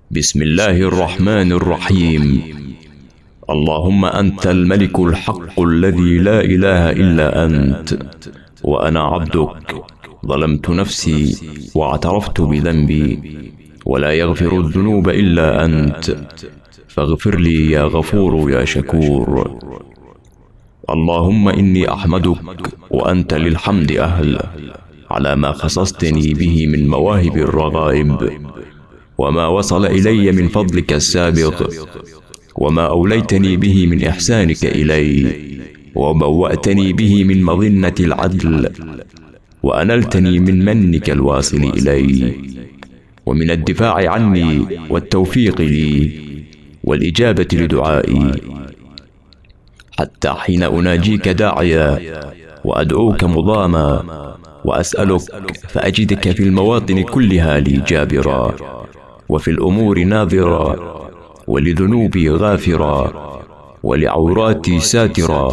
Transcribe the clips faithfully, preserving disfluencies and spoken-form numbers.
بسم الله الرحمن الرحيم. اللهم أنت الملك الحق الذي لا إله إلا أنت، وأنا عبدك ظلمت نفسي واعترفت بذنبي، ولا يغفر الذنوب إلا أنت، فاغفر لي يا غفور يا شكور. اللهم إني أحمدك وأنت للحمد أهل، على ما خصصتني به من مواهب الرغائب، وما وصل إلي من فضلك السابق، وما أوليتني به من إحسانك إلي، وبوأتني به من مظنة العدل، وأنلتني من منك الواصل إلي، ومن الدفاع عني والتوفيق لي والإجابة لدعائي، حتى حين أناجيك داعيا وأدعوك مضاما وأسألك فأجدك في المواطن كلها لي جابرا، وفي الأمور ناظرا، ولذنوبي غافرا، ولعوراتي ساترا.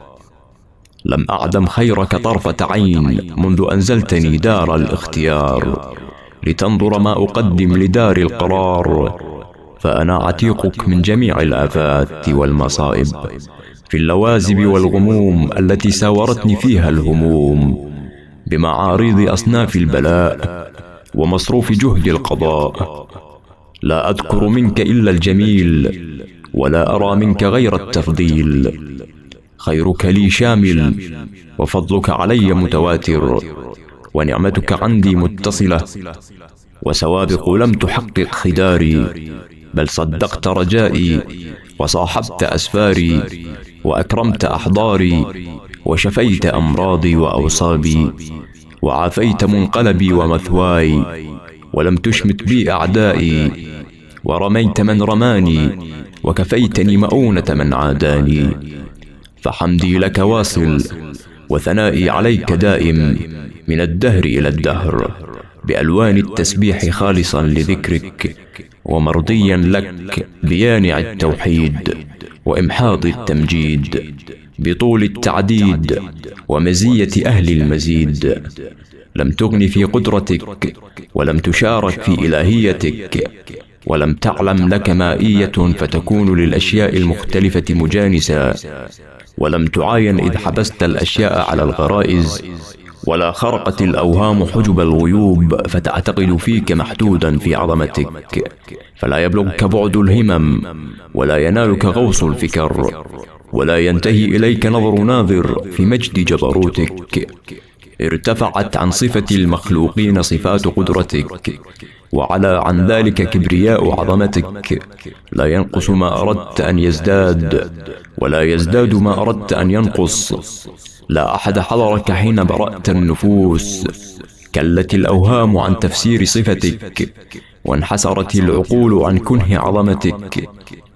لم أعدم خيرك طرفة عين منذ أنزلتني دار الاختيار، لتنظر ما أقدم لدار القرار، فأنا عتيقك من جميع الآفات والمصائب، في اللوازب والغموم التي ساورتني فيها الهموم، بمعارض أصناف البلاء ومصروف جهد القضاء. لا أذكر منك إلا الجميل، ولا أرى منك غير التفضيل. خيرك لي شامل، وفضلك علي متواتر، ونعمتك عندي متصلة، وسوابق لم تحقق خداري، بل صدقت رجائي، وصاحبت أسفاري، وأكرمت أحضاري، وشفيت أمراضي وأوصابي، وعافيت منقلبي ومثواي، ولم تشمت بي أعدائي، ورميت من رماني، وكفيتني مؤونة من عاداني. فحمدي لك واصل، وثنائي عليك دائم، من الدهر إلى الدهر، بألوان التسبيح خالصا لذكرك، ومرضيا لك بيانع التوحيد وإمحاض التمجيد، بطول التعديد ومزية أهل المزيد. لم تغن في قدرتك، ولم تشارك في إلهيتك، ولم تعلم لك مائية فتكون للأشياء المختلفة مجانسا، ولم تعاين إذ حبست الأشياء على الغرائز، ولا خرقت الأوهام حجب الغيوب فتعتقد فيك محدودا في عظمتك، فلا يبلغك بعد الهمم، ولا ينالك غوص الفكر، ولا ينتهي إليك نظر ناظر في مجد جبروتك. ارتفعت عن صفة المخلوقين صفات قدرتك، وعلى عن ذلك كبرياء عظمتك. لا ينقص ما أردت أن يزداد، ولا يزداد ما أردت أن ينقص. لا أحد حضرك حين برأت النفوس، كلت الأوهام عن تفسير صفتك، وانحسرت العقول عن كنه عظمتك.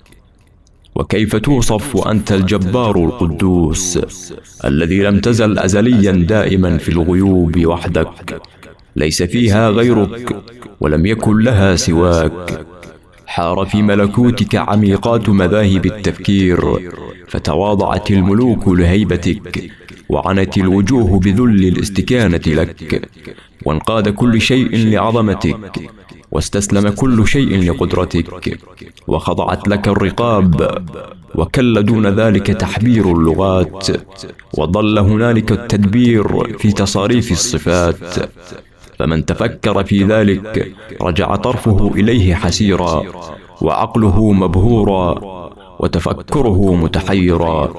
وكيف توصف وأنت الجبار القدوس، الذي لم تزل أزليا دائما في الغيوب وحدك، ليس فيها غيرك، ولم يكن لها سواك. حار في ملكوتك عميقات مذاهب التفكير، فتواضعت الملوك لهيبتك، وعنت الوجوه بذل الاستكانة لك، وانقاد كل شيء لعظمتك، واستسلم كل شيء لقدرتك، وخضعت لك الرقاب، وكل دون ذلك تحبير اللغات، وضل هنالك التدبير في تصاريف الصفات. فمن تفكر في ذلك رجع طرفه إليه حسيرا، وعقله مبهورا، وتفكره متحيرا.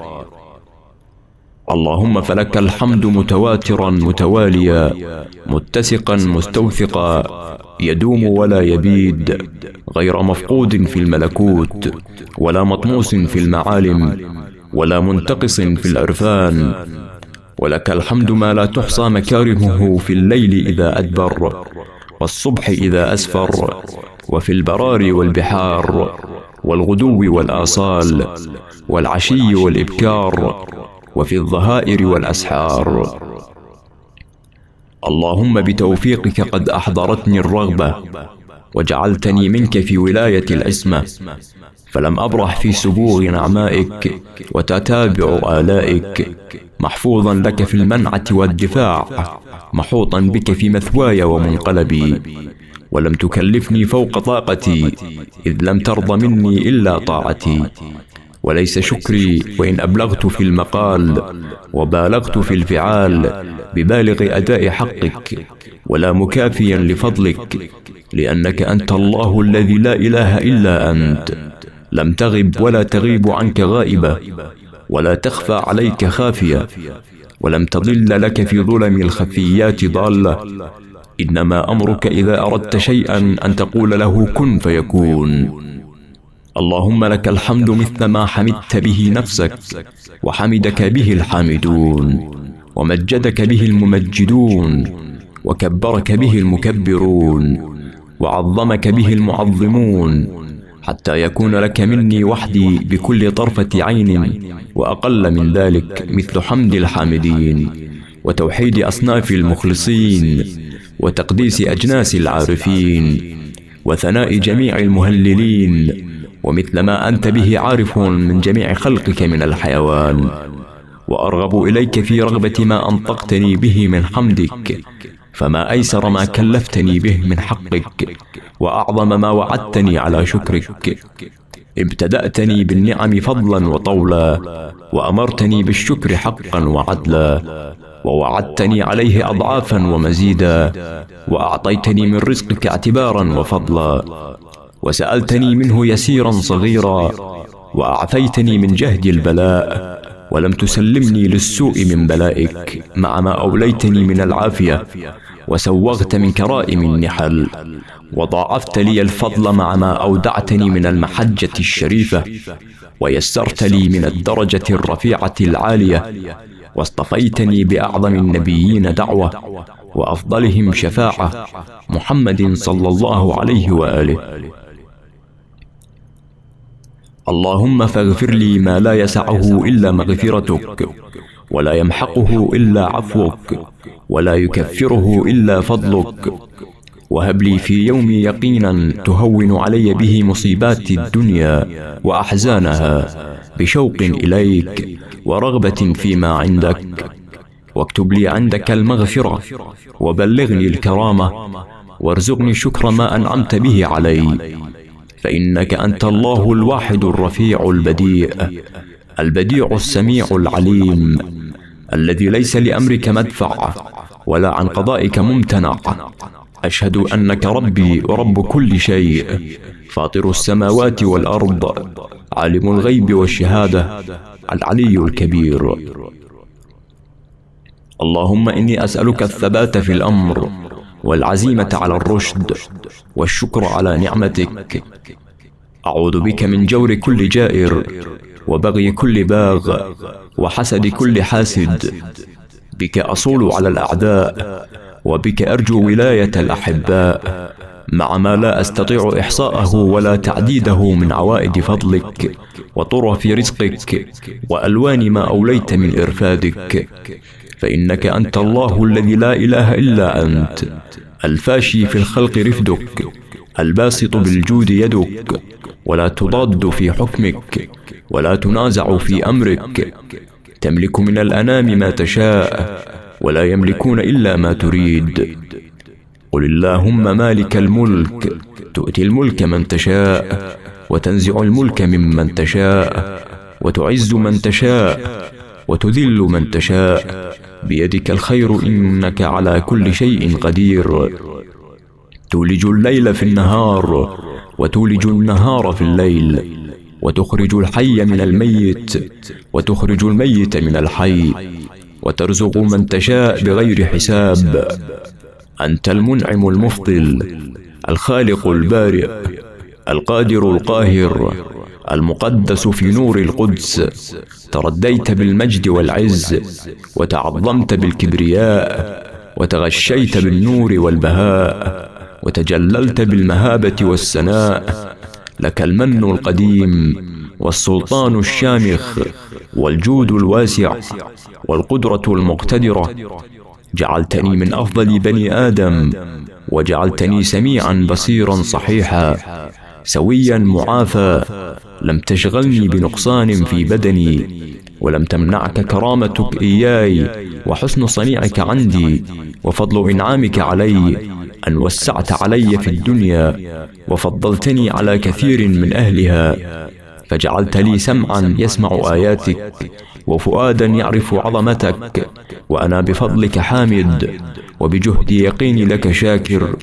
اللهم فلك الحمد متواترا متواليا، متسقا مستوثقا، يدوم ولا يبيد، غير مفقود في الملكوت، ولا مطموس في المعالم، ولا منتقص في العرفان. ولك الحمد ما لا تحصى مكارمه في الليل إذا أدبر، والصبح إذا أسفر، وفي البرار والبحار، والغدو والآصال، والعشي والإبكار، وفي الظهائر والأسحار. اللهم بتوفيقك قد أحضرتني الرغبة، وجعلتني منك في ولاية العصمة، فلم أبرح في سبوغ نعمائك وتتابع آلائك، محفوظا لك في المنعة والدفاع، محوطا بك في مثواي ومنقلبي، ولم تكلفني فوق طاقتي، إذ لم ترض مني إلا طاعتي. وليس شكري وإن أبلغت في المقال وبالغت في الفعال ببالغ أداء حقك، ولا مكافيا لفضلك، لأنك أنت الله الذي لا إله إلا أنت، لم تغب ولا تغيب عنك غائبة، ولا تخفى عليك خافية، ولم تضل لك في ظلم الخفيات ضالة. إنما أمرك إذا أردت شيئا أن تقول له كن فيكون. اللهم لك الحمد مثل ما حمدت به نفسك، وحمدك به الحامدون، ومجدك به الممجدون، وكبرك به المكبرون، وعظمك به المعظمون، حتى يكون لك مني وحدي بكل طرفة عين، وأقل من ذلك مثل حمد الحامدين، وتوحيد أصناف المخلصين، وتقديس أجناس العارفين، وثناء جميع المهللين، ومثل ما أنت به عارف من جميع خلقك من الحيوان. وأرغب إليك في رغبة ما أنطقتني به من حمدك، فما أيسر ما كلفتني به من حقك، وأعظم ما وعدتني على شكرك. ابتدأتني بالنعم فضلا وطولا، وأمرتني بالشكر حقا وعدلا، ووعدتني عليه أضعافا ومزيدا، وأعطيتني من رزقك اعتبارا وفضلا، وسألتني منه يسيرا صغيرا، وأعفيتني من جهد البلاء، ولم تسلمني للسوء من بلائك، مع ما أوليتني من العافية، وسوغت من كرائم النحل، وضاعفت لي الفضل مع ما أودعتني من المحجة الشريفة، ويسرت لي من الدرجة الرفيعة العالية، واصطفيتني بأعظم النبيين دعوة، وأفضلهم شفاعة، محمد صلى الله عليه وآله. اللهم فاغفر لي ما لا يسعه إلا مغفرتك، ولا يمحقه إلا عفوك، ولا يكفره إلا فضلك. وهب لي في يومي يقينا تهون علي به مصيبات الدنيا وأحزانها، بشوق إليك ورغبة فيما عندك. واكتب لي عندك المغفرة، وبلغني الكرامة، وارزقني شكر ما أنعمت به علي، فإنك أنت الله الواحد الرفيع البديع، البديع السميع العليم، الذي ليس لأمرك مدفع، ولا عن قضائك ممتنع. أشهد أنك ربي ورب كل شيء، فاطر السماوات والأرض، عالم الغيب والشهادة، العلي الكبير. اللهم إني أسألك الثبات في الأمر، والعزيمة على الرشد، والشكر على نعمتك. أعوذ بك من جور كل جائر، وبغي كل باغ، وحسد كل حاسد. بك أصول على الأعداء، وبك أرجو ولاية الأحباء، مع ما لا أستطيع إحصاءه ولا تعديده من عوائد فضلك، وطرف رزقك، وألوان ما أوليت من إرفادك. فإنك أنت الله الذي لا إله إلا أنت، الفاشي في الخلق رفدك، الباسط بالجود يدك، ولا تضاد في حكمك، ولا تنازع في أمرك. تملك من الأنام ما تشاء، ولا يملكون إلا ما تريد. قل اللهم مالك الملك، تؤتي الملك من تشاء، وتنزع الملك ممن تشاء، وتعز من تشاء، وتذل من تشاء، بيدك الخير إنك على كل شيء قدير. تولج الليل في النهار، وتولج النهار في الليل، وتخرج الحي من الميت، وتخرج الميت من الحي، وترزق من تشاء بغير حساب. أنت المنعم المفضل، الخالق البارئ، القادر القاهر، المقدس في نور القدس. ترديت بالمجد والعز، وتعظمت بالكبرياء، وتغشيت بالنور والبهاء، وتجللت بالمهابة والسناء. لك المن القديم، والسلطان الشامخ، والجود الواسع، والقدرة المقتدرة. جعلتني من أفضل بني آدم، وجعلتني سميعا بصيرا صحيحا، سويا معافى. لم تشغلني بنقصان في بدني، ولم تمنعك كرامتك إياي، وحسن صنيعك عندي، وفضل إنعامك علي، أن وسعت علي في الدنيا وفضلتني على كثير من أهلها، فجعلت لي سمعا يسمع آياتك وفؤادا يعرف عظمتك، وأنا بفضلك حامد وبجهد يقيني لك شاكر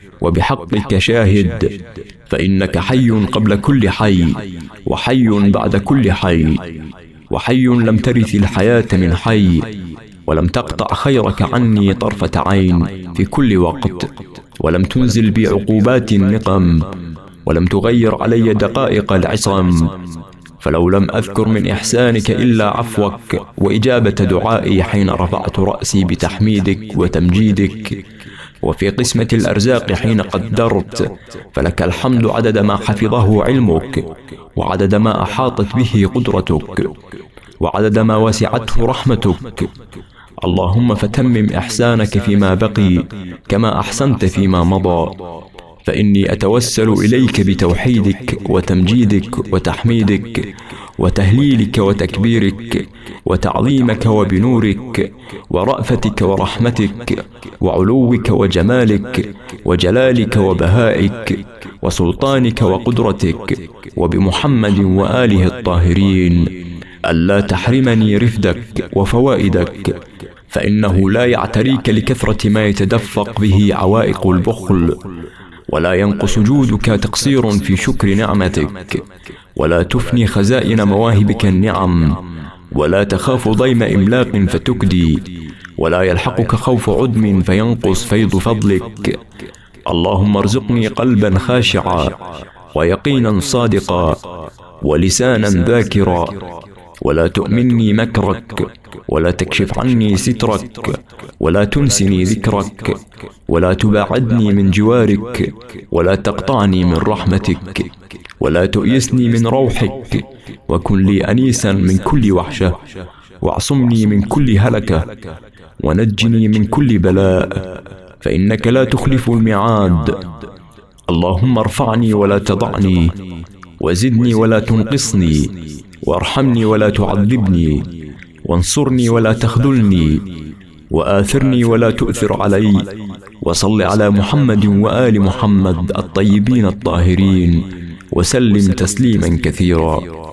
وبحقك شاهد، فإنك حي قبل كل حي وحي بعد كل حي، وحي لم ترث الحياة من حي، ولم تقطع خيرك عني طرفة عين في كل وقت، ولم تنزل بي عقوبات النقم، ولم تغير علي دقائق العصم. فلو لم أذكر من إحسانك إلا عفوك وإجابة دعائي حين رفعت رأسي بتحميدك وتمجيدك، وفي قسمة الأرزاق حين قدرت، فلك الحمد عدد ما حفظه علمك، وعدد ما أحاطت به قدرتك، وعدد ما وسعته رحمتك. اللهم فتمم إحسانك فيما بقي كما أحسنت فيما مضى، فإني أتوسل إليك بتوحيدك وتمجيدك وتحميدك وتهليلك وتكبيرك وتعظيمك وبنورك ورأفتك ورحمتك وعلوك وجمالك وجلالك وبهائك وسلطانك وقدرتك، وبمحمد وآله الطاهرين، ألا تحرمني رفدك وفوائدك، فإنه لا يعتريك لكثرة ما يتدفق به عوائق البخل، ولا ينقص جودك تقصير في شكر نعمتك، ولا تفني خزائن مواهبك النعم، ولا تخاف ضيم إملاق فتكدي، ولا يلحقك خوف عدم فينقص فيض فضلك. اللهم ارزقني قلبا خاشعا ويقينا صادقا ولسانا ذاكرا، ولا تؤمني مكرك، ولا تكشف عني سترك، ولا تنسني ذكرك، ولا تباعدني من جوارك، ولا تقطعني من رحمتك، ولا تؤيسني من روحك، وكن لي أنيسا من كل وحشة، واعصمني من كل هلكة، ونجني من كل بلاء، فإنك لا تخلف الميعاد. اللهم ارفعني ولا تضعني، وزدني ولا تنقصني، وارحمني ولا تعذبني، وانصرني ولا تخذلني، وآثرني ولا تؤثر علي، وصل على محمد وآل محمد الطيبين الطاهرين، وسلم تسليما كثيرا.